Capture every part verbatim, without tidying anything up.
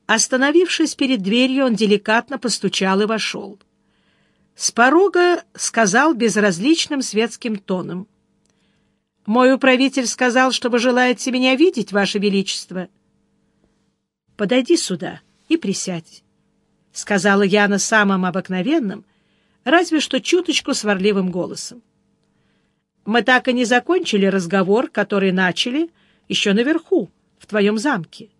Остановившись перед дверью, он деликатно постучал и вошел. С порога сказал безразличным светским тоном: «Мой управитель сказал, что вы желаете меня видеть, Ваше Величество». «Подойди сюда и присядь», — сказала Яна самым обыкновенным, разве что чуточку сварливым голосом. «Мы так и не закончили разговор, который начали еще наверху, в твоем замке».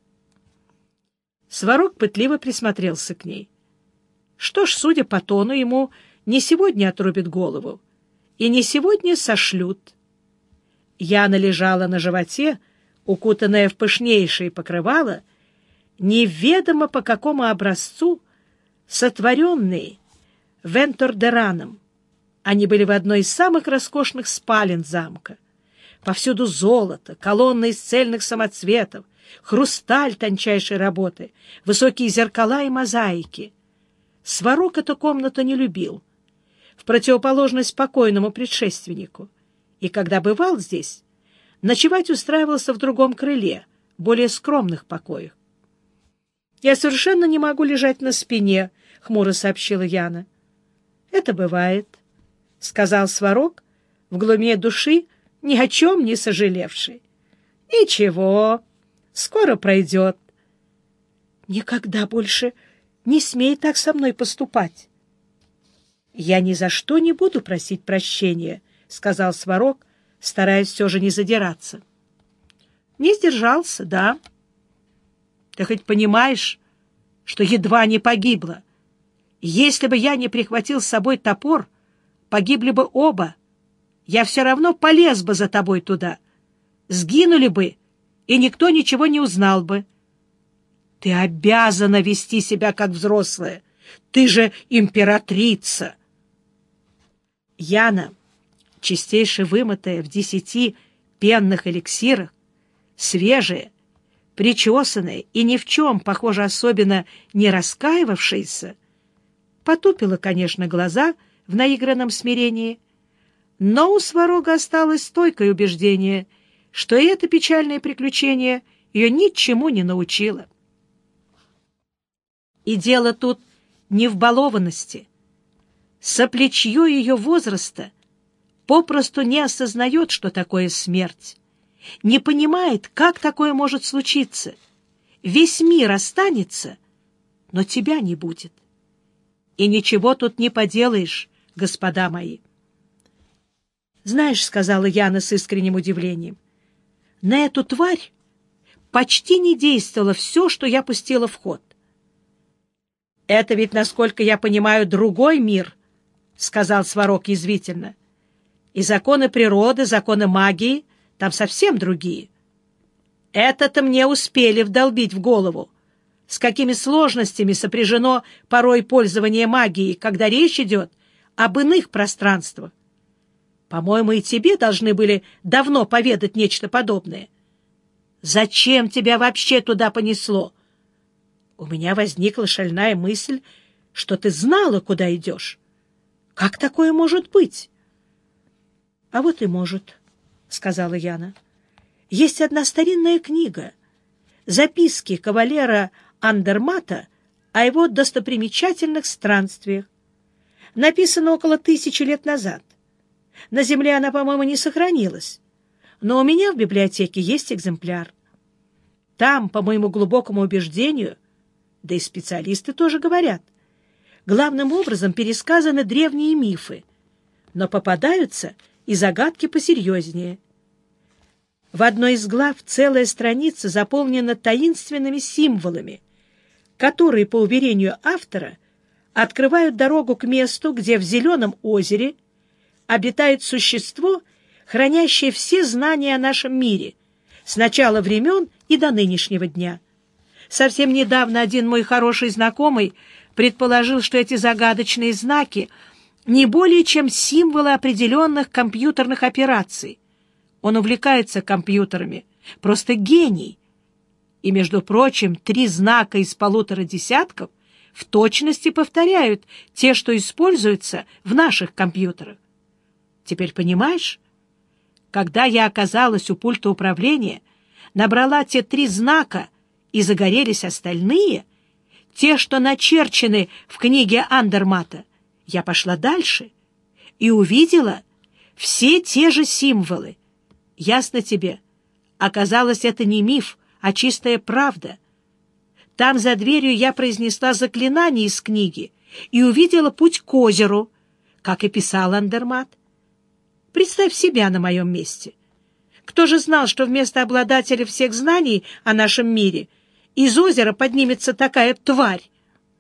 Сварог пытливо присмотрелся к ней. Что ж, судя по тону, ему не сегодня отрубят голову, и не сегодня сошлют. Яна лежала на животе, укутанная в пышнейшее покрывало, неведомо по какому образцу, сотворенные Вентордераном. Они были в одной из самых роскошных спален замка. Повсюду золото, колонны из цельных самоцветов, хрусталь тончайшей работы, высокие зеркала и мозаики. Сварог эту комнату не любил, в противоположность покойному предшественнику, и, когда бывал здесь, ночевать устраивался в другом крыле, более скромных покоях. «Я совершенно не могу лежать на спине», — хмуро сообщила Яна. «Это бывает», — сказал Сварог, в глубине души ни о чем не сожалевший. «Ничего, скоро пройдет». «Никогда больше не смей так со мной поступать». «Я ни за что не буду просить прощения», — сказал Сварог, стараясь все же не задираться. «Не сдержался, да? Ты хоть понимаешь, что едва не погибла? Если бы я не прихватил с собой топор, погибли бы оба. Я все равно полез бы за тобой туда. Сгинули бы, и никто ничего не узнал бы. Ты обязана вести себя как взрослая. Ты же императрица». Яна, чистейше вымытая в десяти пенных эликсирах, свежая, причесанная и ни в чем, похоже, особенно не раскаивавшаяся, потупила, конечно, глаза в наигранном смирении, но у Сварога осталось стойкое убеждение, что и это печальное приключение ее ничему не научило. И дело тут не в балованности. Соплечье ее возраста попросту не осознает, что такое смерть, не понимает, как такое может случиться. Весь мир останется, но тебя не будет. И ничего тут не поделаешь, господа мои. «Знаешь, — сказала Яна с искренним удивлением, — на эту тварь почти не действовало все, что я пустила в ход». «Это ведь, насколько я понимаю, другой мир», — сказал Сварог язвительно. «И законы природы, законы магии там совсем другие. Это-то мне успели вдолбить в голову, с какими сложностями сопряжено порой пользование магией, когда речь идет об иных пространствах. По-моему, и тебе должны были давно поведать нечто подобное. Зачем тебя вообще туда понесло? У меня возникла шальная мысль, что ты знала, куда идешь. Как такое может быть?» «А вот и может», — сказала Яна. «Есть одна старинная книга, записки кавалера Андермата о его достопримечательных странствиях. Написано около тысячи лет назад. На земле она, по-моему, не сохранилась, но у меня в библиотеке есть экземпляр. Там, по моему глубокому убеждению, да и специалисты тоже говорят, главным образом пересказаны древние мифы, но попадаются и загадки посерьезнее. В одной из глав целая страница заполнена таинственными символами, которые, по уверению автора, открывают дорогу к месту, где в зеленом озере обитает существо, хранящее все знания о нашем мире, с начала времен и до нынешнего дня. Совсем недавно один мой хороший знакомый предположил, что эти загадочные знаки не более чем символы определенных компьютерных операций. Он увлекается компьютерами, просто гений. И, между прочим, три знака из полутора десятков в точности повторяют те, что используются в наших компьютерах. Теперь понимаешь? Когда я оказалась у пульта управления, набрала те три знака, и загорелись остальные, те, что начерчены в книге Андермата. Я пошла дальше и увидела все те же символы. Ясно тебе? Оказалось, это не миф, а чистая правда. Там за дверью я произнесла заклинание из книги и увидела путь к озеру, как и писал Андермат. Представь себя на моем месте. Кто же знал, что вместо обладателя всех знаний о нашем мире из озера поднимется такая тварь?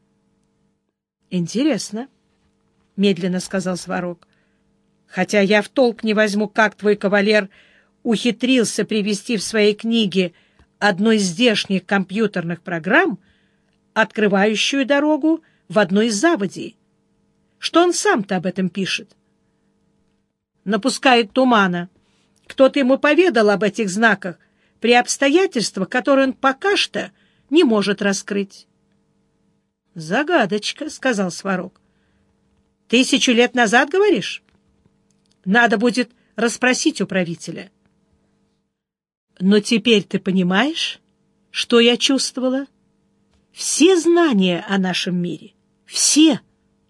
— Интересно, — медленно сказал Сварог. — Хотя я в толк не возьму, как твой кавалер ухитрился привести в своей книге одну из здешних компьютерных программ, открывающую дорогу в одной из заводей. Что он сам-то об этом пишет? Напускает тумана. Кто-то ему поведал об этих знаках при обстоятельствах, которые он пока что не может раскрыть. — Загадочка, — сказал Сварог. — Тысячу лет назад, говоришь? Надо будет расспросить у правителя. — Но теперь ты понимаешь, что я чувствовала? Все знания о нашем мире. Все.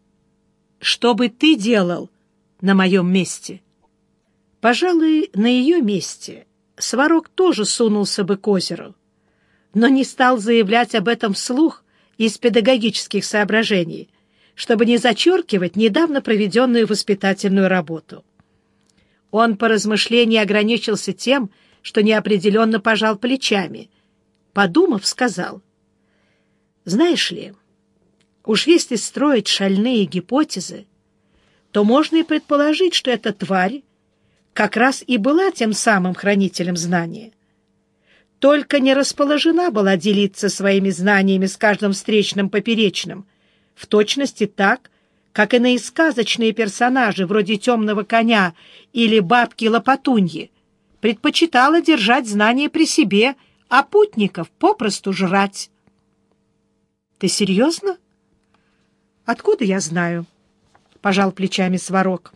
Что бы ты делал на моем месте? Пожалуй, на ее месте Сварог тоже сунулся бы к озеру, но не стал заявлять об этом вслух из педагогических соображений, чтобы не зачеркивать недавно проведенную воспитательную работу. Он по размышлению ограничился тем, что неопределенно пожал плечами. Подумав, сказал: «Знаешь ли, уж если строить шальные гипотезы, то можно и предположить, что эта тварь как раз и была тем самым хранителем знания. Только не расположена была делиться своими знаниями с каждым встречным поперечным, в точности так, как иные сказочные персонажи, вроде темного коня или бабки-лопатуньи, предпочитала держать знания при себе, а путников попросту жрать». «Ты серьезно?» «Откуда я знаю?» — пожал плечами Сварог.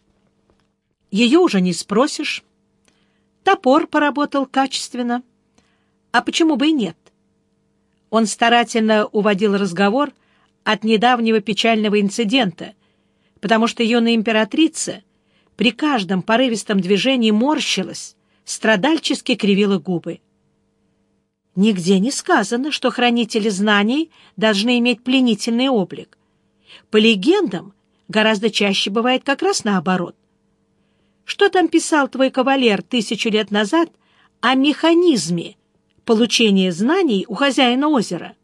«Ее уже не спросишь. Топор поработал качественно. А почему бы и нет?» Он старательно уводил разговор от недавнего печального инцидента, потому что юная императрица при каждом порывистом движении морщилась, страдальчески кривила губы. Нигде не сказано, что хранители знаний должны иметь пленительный облик. По легендам, гораздо чаще бывает как раз наоборот. Что там писал твой кавалер тысячу лет назад о механизме получения знаний у хозяина озера?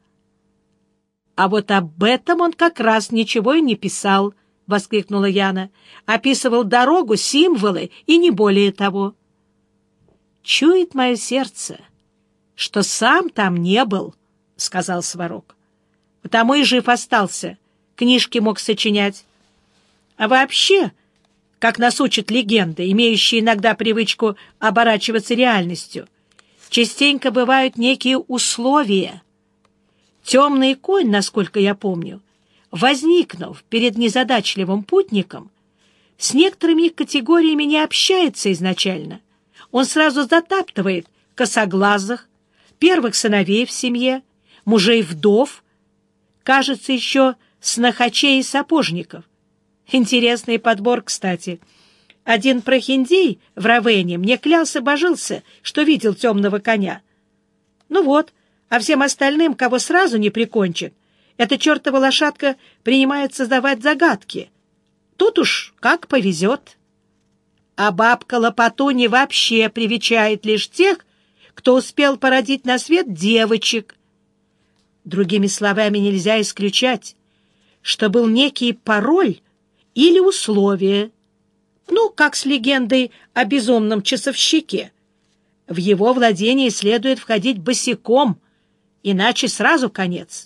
— А вот об этом он как раз ничего и не писал, — воскликнула Яна. — Описывал дорогу, символы и не более того. — Чует мое сердце, что сам там не был, — сказал Сварог. — Потому и жив остался, книжки мог сочинять. А вообще, как нас учат легенды, имеющие иногда привычку оборачиваться реальностью, частенько бывают некие условия. Темный конь, насколько я помню, возникнув перед незадачливым путником, с некоторыми их категориями не общается изначально. Он сразу затаптывает косоглазых, первых сыновей в семье, мужей-вдов, кажется, еще снохачей и сапожников. Интересный подбор, кстати. Один прохиндей в Равене мне клялся-божился, что видел темного коня. Ну вот, а всем остальным, кого сразу не прикончит, эта чертова лошадка принимает создавать загадки. Тут уж как повезет. А бабка Лопатуни вообще привечает лишь тех, кто успел породить на свет девочек. Другими словами, нельзя исключать, что был некий пароль или условие, ну, как с легендой о безумном часовщике. В его владение следует входить босиком, иначе сразу конец.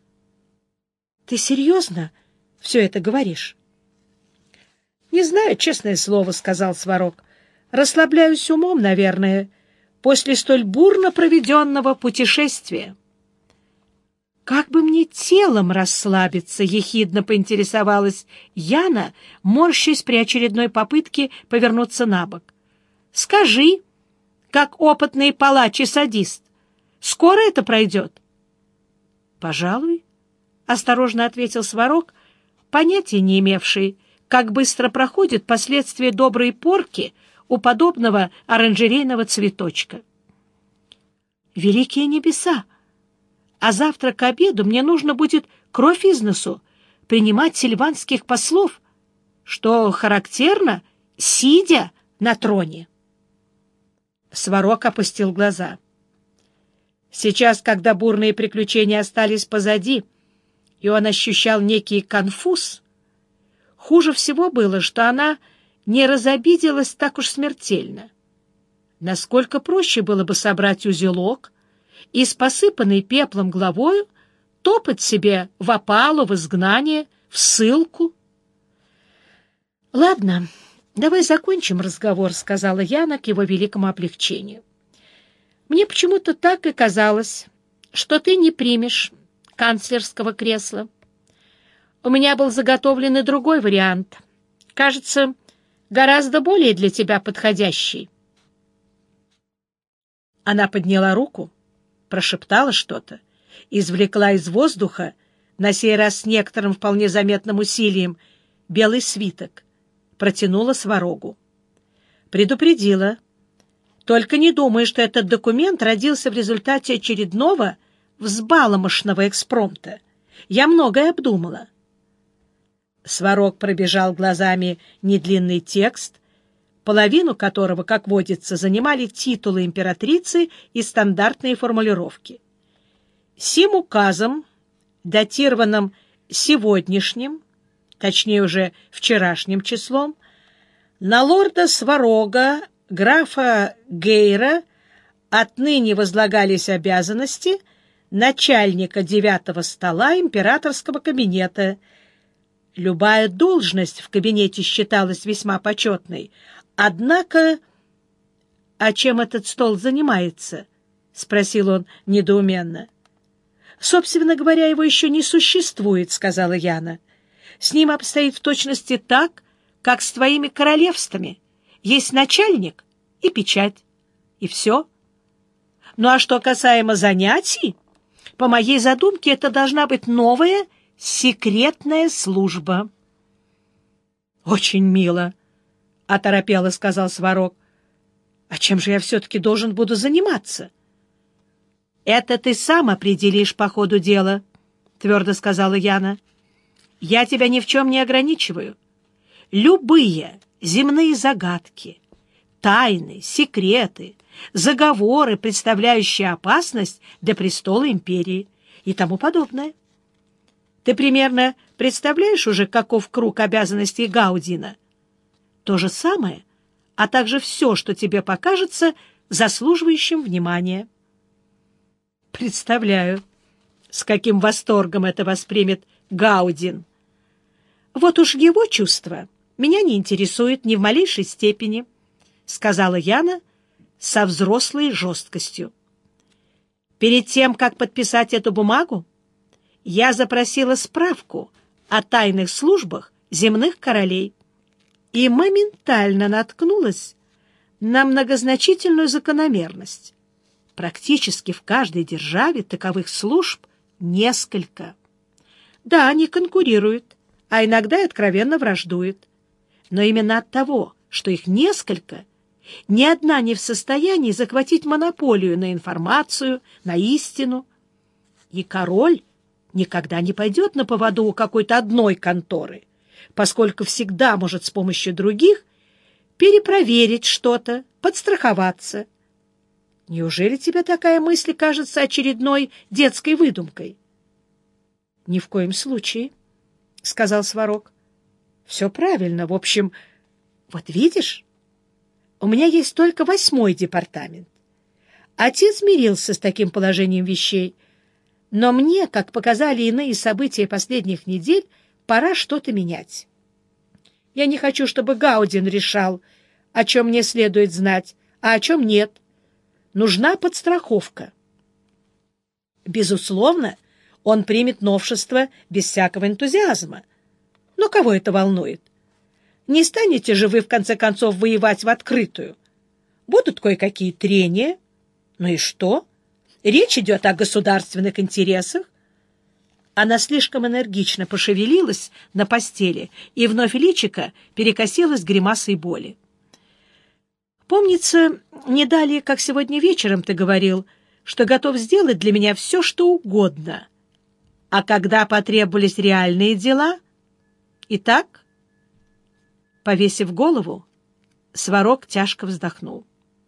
— Ты серьезно все это говоришь? — Не знаю, честное слово, — сказал Сварог. — Расслабляюсь умом, наверное, после столь бурно проведенного путешествия. — Как бы мне телом расслабиться? — ехидно поинтересовалась Яна, морщась при очередной попытке повернуться на бок. — Скажи, как опытный палач и садист, скоро это пройдет? — Пожалуй, осторожно ответил Сварог, понятия не имевший, как быстро проходят последствия доброй порки у подобного оранжерейного цветочка. «Великие небеса! А завтра к обеду мне нужно будет кровь из носу принимать сильванских послов, что характерно, сидя на троне». Сварог опустил глаза. Сейчас, когда бурные приключения остались позади, и он ощущал некий конфуз, хуже всего было, что она не разобиделась так уж смертельно. Насколько проще было бы собрать узелок и с посыпанной пеплом головою топать себе в опалу, в изгнание, в ссылку. — Ладно, давай закончим разговор, — сказала Яна к его великому облегчению. — Мне почему-то так и казалось, что ты не примешь канцлерского кресла. У меня был заготовлен и другой вариант. Кажется, гораздо более для тебя подходящий. Она подняла руку, прошептала что-то, извлекла из воздуха, на сей раз с некоторым вполне заметным усилием, белый свиток, протянула Сварогу. Предупредила. Только не думай, что этот документ родился в результате очередного взбаломошного экспромта. Я многое обдумала. Сварог пробежал глазами недлинный текст, половину которого, как водится, занимали титулы императрицы и стандартные формулировки. Сим указом, датированным сегодняшним, точнее уже вчерашним числом, на лорда Сварога, графа Гейра, отныне возлагались обязанности начальника девятого стола императорского кабинета. Любая должность в кабинете считалась весьма почетной, однако... — А чем этот стол занимается? — спросил он недоуменно. — Собственно говоря, его еще не существует, — сказала Яна. — С ним обстоит в точности так, как с твоими королевствами. Есть начальник и печать, и все. Ну а что касаемо занятий, по моей задумке это должна быть новая секретная служба. — Очень мило, — оторопело сказал Сварог. — А чем же я все-таки должен буду заниматься? — Это ты сам определишь по ходу дела, — твердо сказала Яна. — Я тебя ни в чем не ограничиваю. Любые земные загадки, тайны, секреты, заговоры, представляющие опасность для престола империи и тому подобное. Ты примерно представляешь уже, каков круг обязанностей Гаудина? То же самое, а также все, что тебе покажется заслуживающим внимания. Представляю, с каким восторгом это воспримет Гаудин. Вот уж его чувства меня не интересует ни в малейшей степени, — сказала Яна со взрослой жесткостью. Перед тем, как подписать эту бумагу, я запросила справку о тайных службах земных королей и моментально наткнулась на многозначительную закономерность. Практически в каждой державе таковых служб несколько. Да, они конкурируют, а иногда и откровенно враждуют. Но именно от того, что их несколько, ни одна не в состоянии захватить монополию на информацию, на истину. И король никогда не пойдет на поводу у какой-то одной конторы, поскольку всегда может с помощью других перепроверить что-то, подстраховаться. Неужели тебе такая мысль кажется очередной детской выдумкой? — Ни в коем случае, — сказал Сварог. — Все правильно. В общем, вот видишь, у меня есть только восьмой департамент. Отец мирился с таким положением вещей, но мне, как показали иные события последних недель, пора что-то менять. Я не хочу, чтобы Гаудин решал, о чем мне следует знать, а о чем нет. Нужна подстраховка. Безусловно, он примет новшество без всякого энтузиазма. Но кого это волнует? Не станете же вы, в конце концов, воевать в открытую? Будут кое-какие трения. Ну и что? Речь идет о государственных интересах. Она слишком энергично пошевелилась на постели, и вновь личико перекосилось гримасой боли. «Помнится, не далее, как сегодня вечером ты говорил, что готов сделать для меня все, что угодно. А когда потребовались реальные дела? Итак?» Повесив голову, Сварог тяжко вздохнул.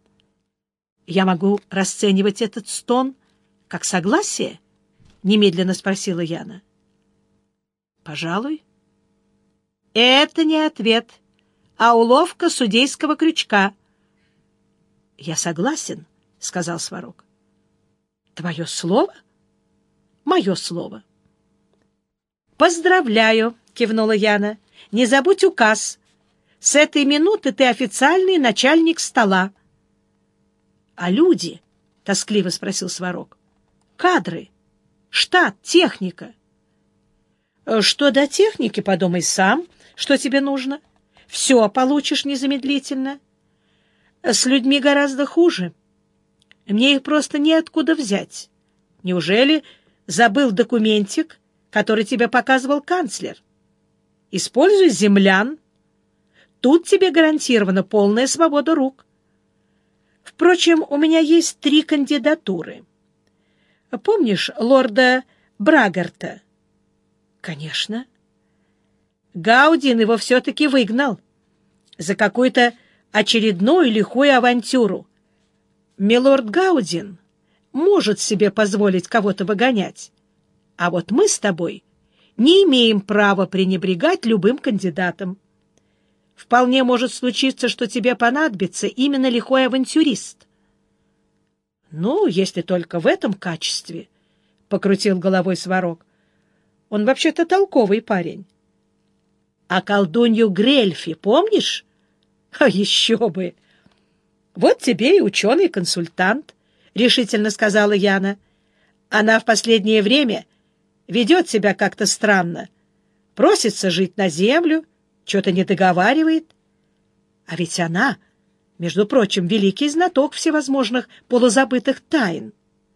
«Я могу расценивать этот стон как согласие?» — немедленно спросила Яна. «Пожалуй». «Это не ответ, а уловка судейского крючка». «Я согласен», — сказал Сварог. «Твое слово?» «Мое слово». «Поздравляю», — кивнула Яна. «Не забудь указ. С этой минуты ты официальный начальник стола». «А люди?» — тоскливо спросил Сварог. «Кадры, штат, техника». «Что до техники, подумай сам, что тебе нужно. Все получишь незамедлительно. С людьми гораздо хуже. Мне их просто неоткуда взять. Неужели забыл документик, который тебе показывал канцлер? Используй землян. Тут тебе гарантирована полная свобода рук. Впрочем, у меня есть три кандидатуры. Помнишь лорда Брагарта? Конечно. Гаудин его все-таки выгнал за какую-то очередную лихую авантюру. Милорд Гаудин может себе позволить кого-то выгонять, а вот мы с тобой не имеем права пренебрегать любым кандидатом. Вполне может случиться, что тебе понадобится именно лихой авантюрист. — Ну, если только в этом качестве, — покрутил головой Сварог. — Он вообще-то толковый парень. — А колдунью Грельфи помнишь? — А еще бы! — Вот тебе и ученый-консультант, — решительно сказала Яна. Она в последнее время ведет себя как-то странно. Просится жить на землю, что-то не договаривает. А ведь она, между прочим, великий знаток всевозможных полузабытых тайн.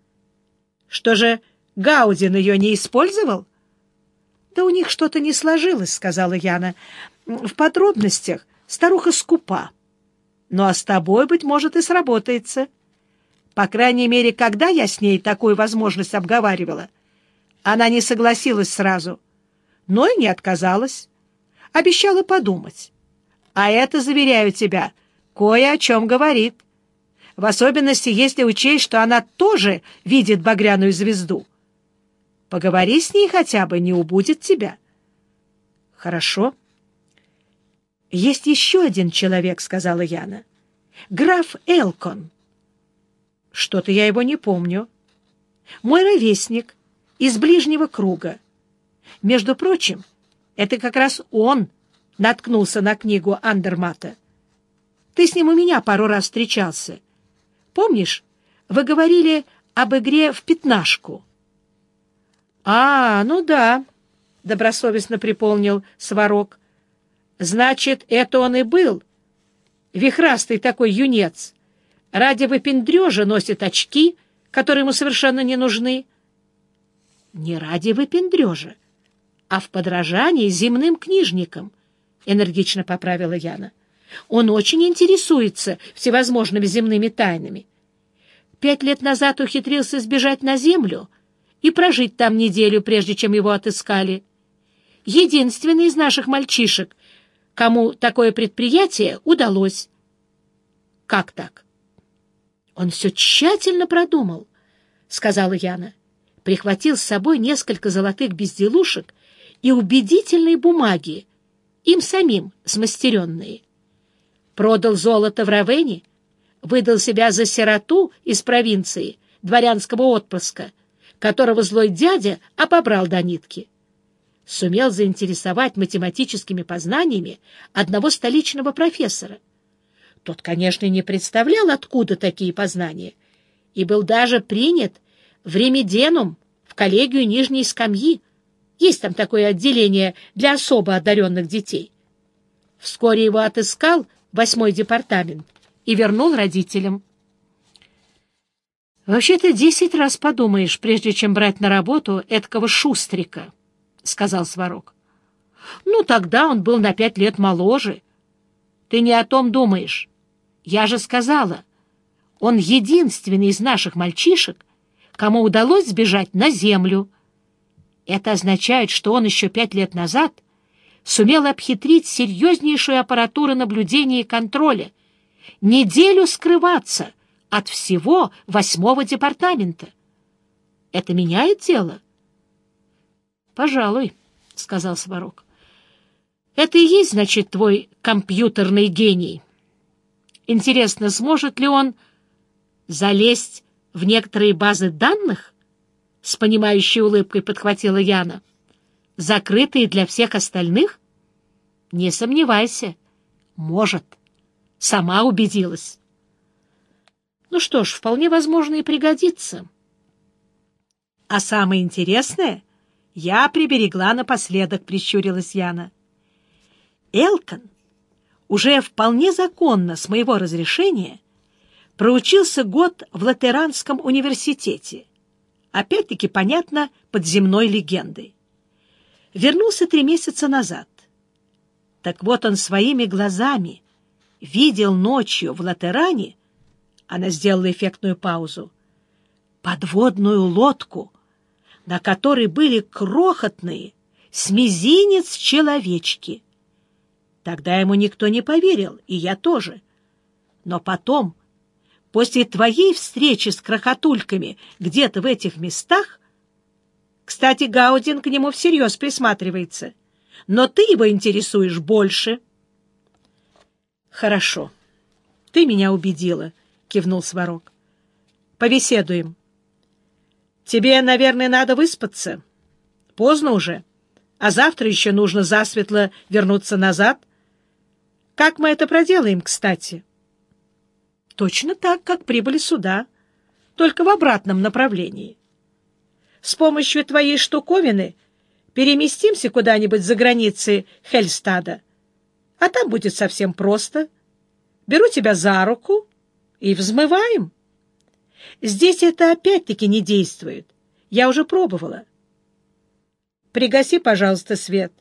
Что же, Гаудин ее не использовал? — Да у них что-то не сложилось, — сказала Яна. — В подробностях старуха скупа. Ну, а с тобой, быть может, и сработается. По крайней мере, когда я с ней такую возможность обговаривала, она не согласилась сразу, но и не отказалась. Обещала подумать. А это, заверяю тебя, кое о чем говорит. В особенности, если учесть, что она тоже видит багряную звезду. Поговори с ней хотя бы, не убудет тебя. — Хорошо. — Есть еще один человек, — сказала Яна. — Граф Элкон. — Что-то я его не помню. Мой ровесник, из ближнего круга. Между прочим, это как раз он наткнулся на книгу Андермата. Ты с ним у меня пару раз встречался. Помнишь, вы говорили об игре в пятнашку? — А, ну да, — добросовестно припомнил Сварог. — Значит, это он и был. Вихрастый такой юнец. Ради выпендрежа носит очки, которые ему совершенно не нужны. — Не ради выпендрежа, а в подражании земным книжникам, — энергично поправила Яна. Он очень интересуется всевозможными земными тайнами. Пять лет назад ухитрился сбежать на землю и прожить там неделю, прежде чем его отыскали. Единственный из наших мальчишек, кому такое предприятие удалось. — Как так? — Он все тщательно продумал, — сказала Яна. Прихватил с собой несколько золотых безделушек и убедительные бумаги, им самим смастеренные. Продал золото в Равене, выдал себя за сироту из провинции, дворянского отпрыска, которого злой дядя обобрал до нитки. Сумел заинтересовать математическими познаниями одного столичного профессора. Тот, конечно, не представлял, откуда такие познания, и был даже принят в ремеденум, в коллегию нижней скамьи. Есть там такое отделение для особо одаренных детей. Вскоре его отыскал восьмой департамент и вернул родителям. Вообще-то десять раз подумаешь, прежде чем брать на работу эткого шустрика, — сказал Сварог. — Ну, тогда он был на пять лет моложе. Ты не о том думаешь. Я же сказала, он единственный из наших мальчишек, кому удалось сбежать на землю. Это означает, что он еще пять лет назад сумел обхитрить серьезнейшую аппаратуру наблюдения и контроля, неделю скрываться от всего восьмого департамента. Это меняет дело? — Пожалуй, — сказал Сварог. — Это и есть, значит, твой компьютерный гений. Интересно, сможет ли он залезть в некоторые базы данных? — с понимающей улыбкой подхватила Яна. — Закрытые для всех остальных? — Не сомневайся. Может. Сама убедилась. Ну что ж, вполне возможно и пригодится. А самое интересное я приберегла напоследок, прищурилась Яна. Элкон уже вполне законно, с моего разрешения, проучился год в Латеранском университете. Опять-таки, понятно, под земной легендой. Вернулся три месяца назад. Так вот он своими глазами видел ночью в Латеране, она сделала эффектную паузу, подводную лодку, на которой были крохотные, с мизинец человечки. Тогда ему никто не поверил, и я тоже. Но потом, после твоей встречи с крохотульками где-то в этих местах, кстати, Гаудин к нему всерьез присматривается, но ты его интересуешь больше. — Хорошо, ты меня убедила, — кивнул Сварог. — Побеседуем. Тебе, наверное, надо выспаться. Поздно уже, а завтра еще нужно засветло вернуться назад. Как мы это проделаем, кстати? — Точно так, как прибыли сюда, только в обратном направлении. С помощью твоей штуковины переместимся куда-нибудь за границы Хельстада, а там будет совсем просто. Беру тебя за руку и взмываем. Здесь это опять-таки не действует. Я уже пробовала. Пригаси, пожалуйста, свет.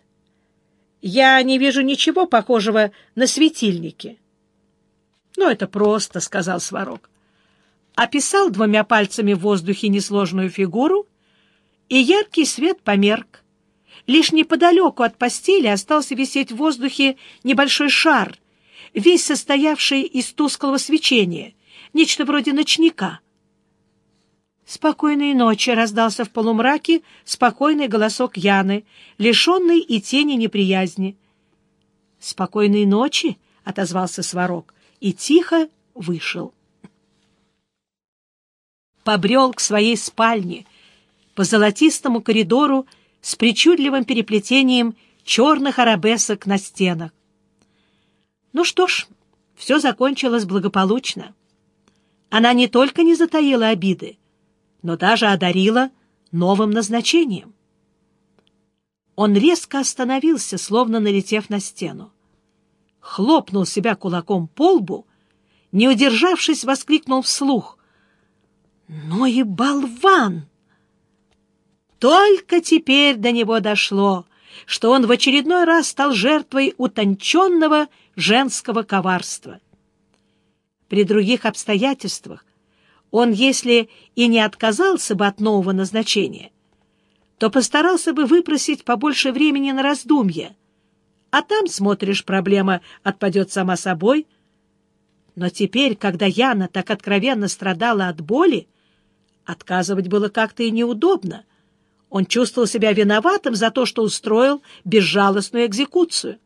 Я не вижу ничего похожего на светильники. — Ну, это просто, — сказал Сварог. Описал двумя пальцами в воздухе несложную фигуру, и яркий свет померк. Лишь неподалеку от постели остался висеть в воздухе небольшой шар, весь состоявший из тусклого свечения, нечто вроде ночника. «Спокойной ночи!» — раздался в полумраке спокойный голосок Яны, лишенный и тени неприязни. «Спокойной ночи!» — отозвался Сварог и тихо вышел. Побрел к своей спальне по золотистому коридору с причудливым переплетением черных арабесок на стенах. Ну что ж, все закончилось благополучно. Она не только не затаила обиды, но даже одарила новым назначением. Он резко остановился, словно налетев на стену. Хлопнул себя кулаком по лбу, не удержавшись, воскликнул вслух: «Ну и болван!» Только теперь до него дошло, что он в очередной раз стал жертвой утонченного женского коварства. При других обстоятельствах он, если и не отказался бы от нового назначения, то постарался бы выпросить побольше времени на раздумья, а там, смотришь, проблема отпадет сама собой. Но теперь, когда Яна так откровенно страдала от боли, отказывать было как-то и неудобно. Он чувствовал себя виноватым за то, что устроил безжалостную экзекуцию.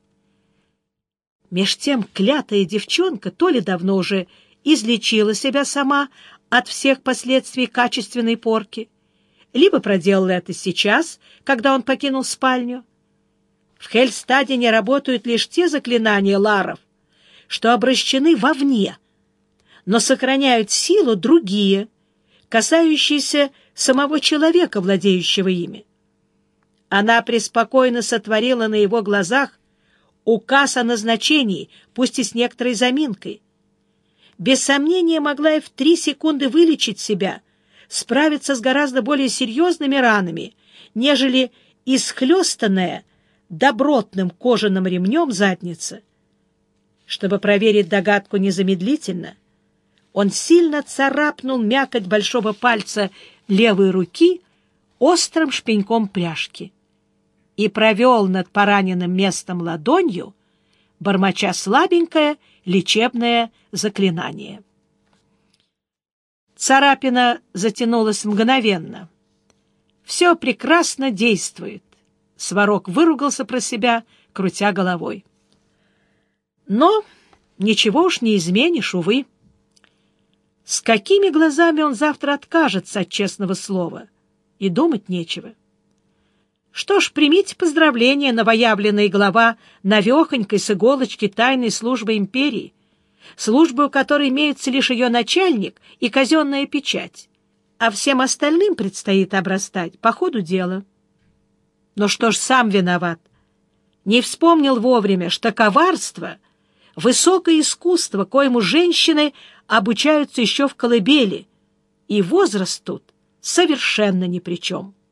Меж тем клятая девчонка то ли давно уже излечила себя сама от всех последствий качественной порки, либо проделала это сейчас, когда он покинул спальню. В Хельстаде не работают лишь те заклинания ларов, что обращены вовне, но сохраняют силу другие, касающиеся самого человека, владеющего ими. Она преспокойно сотворила на его глазах указ о назначении, пусть и с некоторой заминкой. без сомнения могла и в три секунды вылечить себя, справиться с гораздо более серьезными ранами, нежели исхлестанная добротным кожаным ремнем задница. Чтобы проверить догадку незамедлительно, он сильно царапнул мякоть большого пальца левой руки острым шпеньком пряжки и провел над пораненным местом ладонью, бормоча слабенькое лечебное заклинание. Царапина затянулась мгновенно. «Все прекрасно действует», — Сварог выругался про себя, крутя головой. Но ничего уж не изменишь, увы. С какими глазами он завтра откажется от честного слова? И думать нечего. Что ж, примите поздравления, новоявленная глава навехонькой с иголочки тайной службы империи, службы, у которой имеются лишь ее начальник и казенная печать, а всем остальным предстоит обрастать по ходу дела. Но что ж, сам виноват. Не вспомнил вовремя, что коварство — высокое искусство, коему женщины обучаются еще в колыбели, и возраст тут совершенно ни при чем.